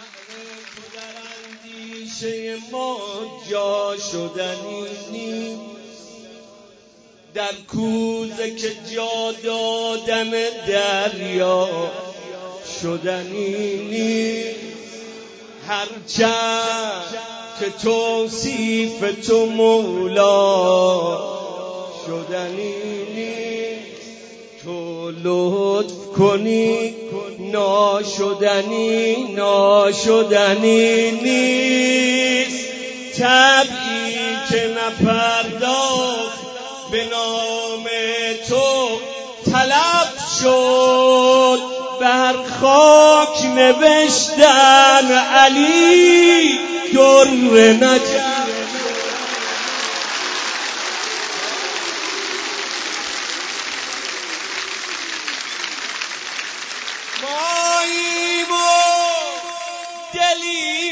اندیشه ما جا شدنی نیست، در کوزه که جا دادن دریا شدنی نیست. هرچند که توصیف تو مولا شدنی نیست، تو لطف کنی ناشدنی نیست. طبعی که نپرداخت به نام تو طلب شد، بر خاک نوشتن علی در نجف. ماییم و دلیم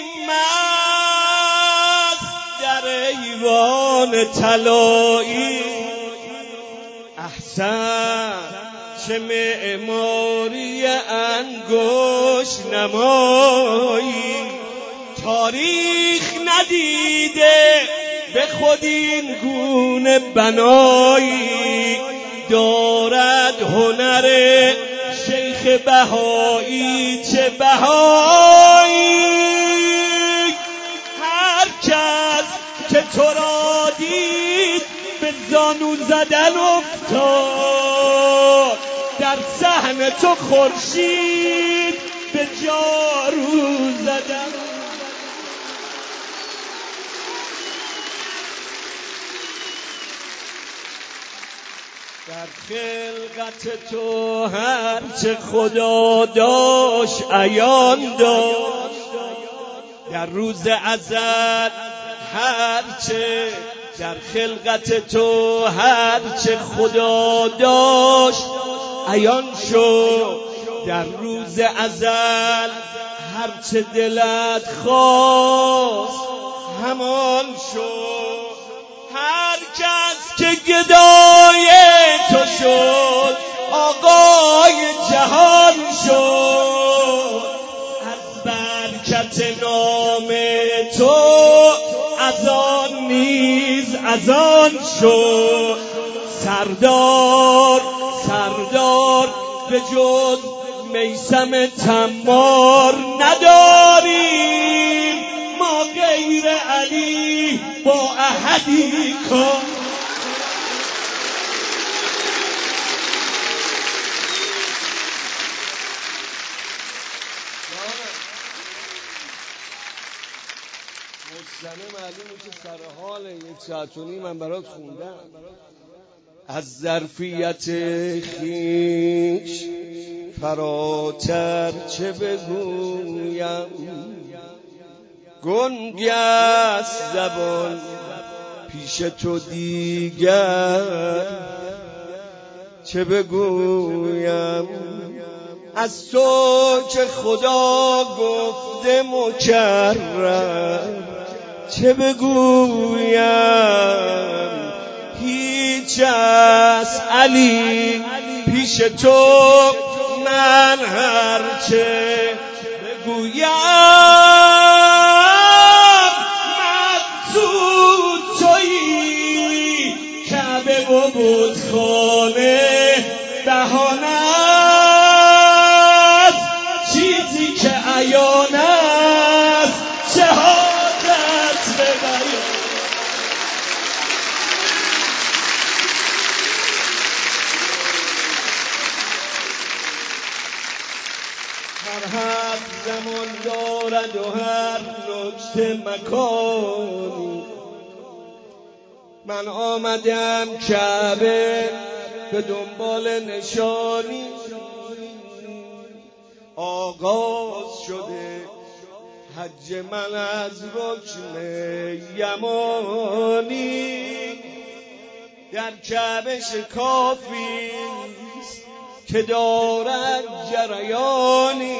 مست در ایوان طلایی، احسن چه معماری انگشت نمایی. تاریخ ندیده به خود این گونه بنایی، دارد هنر شیخ بهایی چه بهایی. هر کس که تو را دید به زانو زدن افتاد، در صحن تو خورشید به جارو زدن. در خلقت تو هرچه خدا داشت عیان داشت، در روز ازل هرچه در خلقت تو هرچه خدا داشت عیان شد. در روز ازل هرچه دلت خواست همان شد. هر کس که گدای تو شد آقای جهان شد، از برکت نام تو از آن نیز از آن شد. سردار به جز میثم تمار نداریم، ما غیر علی با احدی کار. مستمع معلومه که سر حال 1 ساعت و نیم من برات خوندم. از ظرفیت خویش فراتر چه بگویم، گنگ است زبان پیش تو دیگر چه بگویم. از تو که خدا گفته مکرر چه بگویم. هیچ است علی پیش تو من هرچه بگویم. مقصود تویی کعبه و بتخانه بهانه است، چیزی که عیان است شهادت به بیان. هر حرف زمان دارد و هر نکته مکانی. من آمدم کعبه به دنبال نشانی، آغاز شده حج من از رکن یمانی. در کعبه شکافی که دارد جریانی،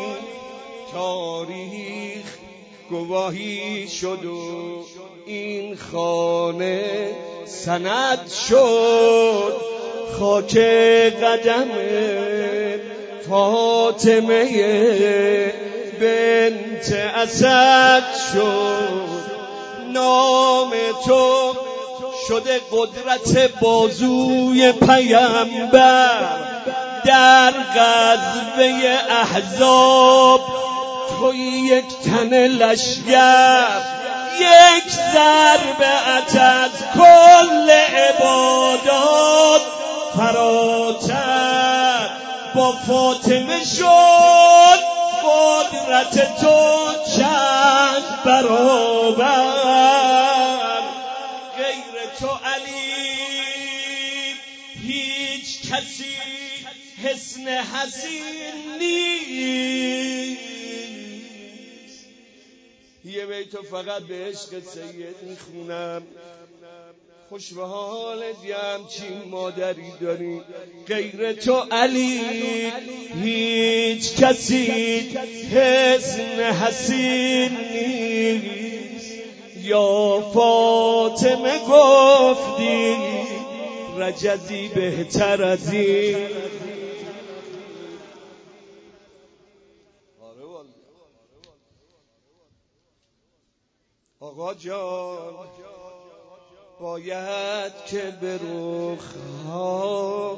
تاریخ گواهی شد و این خانه سند شد. خاک قدم فاطمه بنت بنت اسد شد، نام تو شده قدرت بازوی پیامبر. در غزوه احزاب توی یک تن لشگر، یک ضربت از کل عبادات فراتر. با فاطمه شد قدرت تو چند برابر. غیر تو علی هیچ کسی حسن حسین نیست. یه بیتو فقط به عشق سید میخونم، خوش به حالت یه همچین مادری داری. غیر تو علی هیچ کسی حسن حسین نیست. یا فاطمه گفتی رجزی بهتر از این. آقا جان باید که به رخها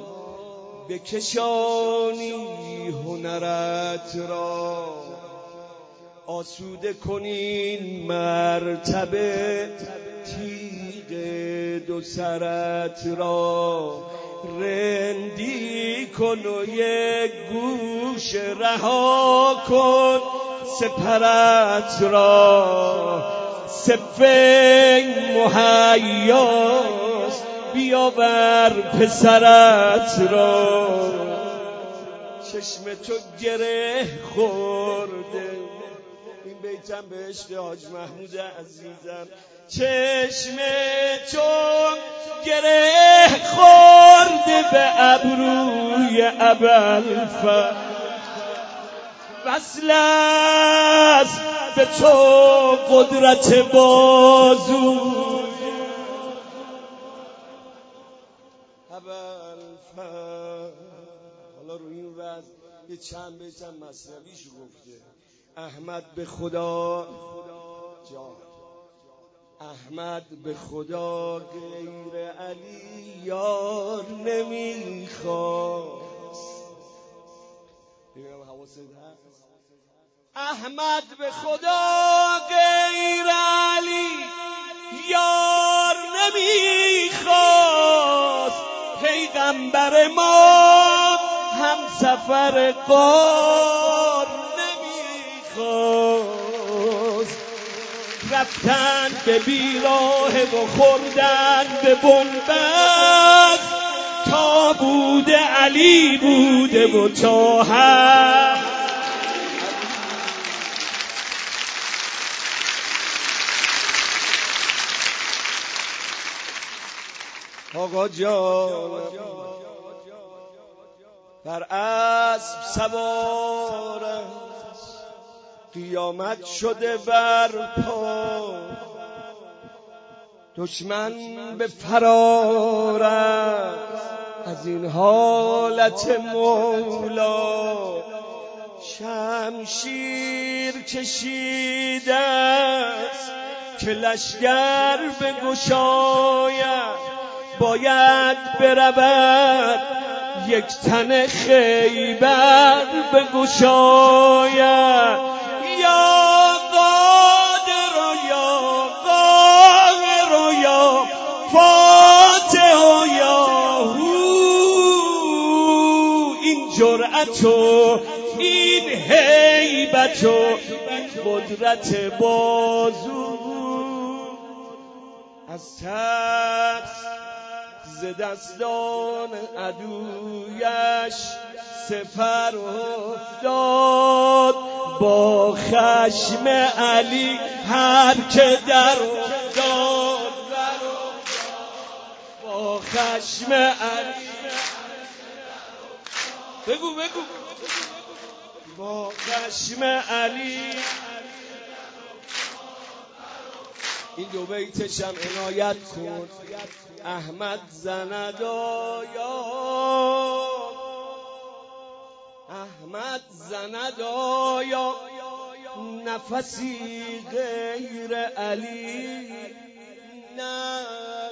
بکشانی هنرت را، آسوده کنین مرتبه تیغ دو سرت را. رندی کن و یک گوش رها کن سپرت را. سفین مهیاست بیاور پسرت را. چشم تو گره خورده، این بیتم به عشق حاج محمود عزیزم. چشم تو گره خورده به ابروی ابوالفضل، وصل است به تو قدرت بازو ابوالفضل. حالا روی این وضع یه چند بیتم مصنویشو گفته. احمد به خدا جان، احمد به خدا غیر علی یار نمیخواست. ببینم حواست هست. احمد به خدا غیر علی یار نمیخواست. پیغمبر ما هم سفر غار نمیخواست. رفتن به بیراه و خوردن به بنبست، تا بوده علی بوده و تا هست. آقا جان بر اسب سوار است، قیامت شده برپا. دشمن به فرار است از این حالت مولا. شمشیر کشیده است که لشگر بگشاید. باید برود یک تن خیبر بگشاید. یا قادر و یا قاهر و یا فاتح و یا هو. این جرأت و این هیبت و این قدرت بازو از ترس ز دستان عدویش سپر افتاد. با خشم علی هر که در افتاد، با خشم علی بگو با خشم علی. این دو بیتشم عنایت کن. احمد زند آیا، احمد زند آیا، نفسی غیر علی نه.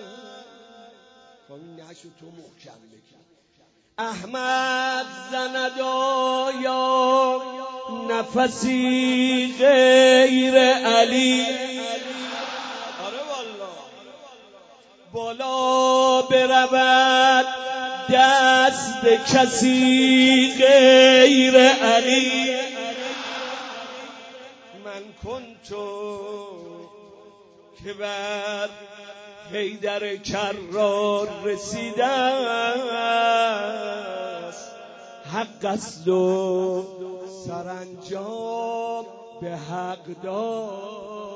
این نشو تو محکم بگی. احمد زند آیا نفسی غیر علی. آره والله. بالا برود دست کسی غیر علی. من کنتو که بر حیدر کرار رسیده است، حق است و سرانجام به حق دار.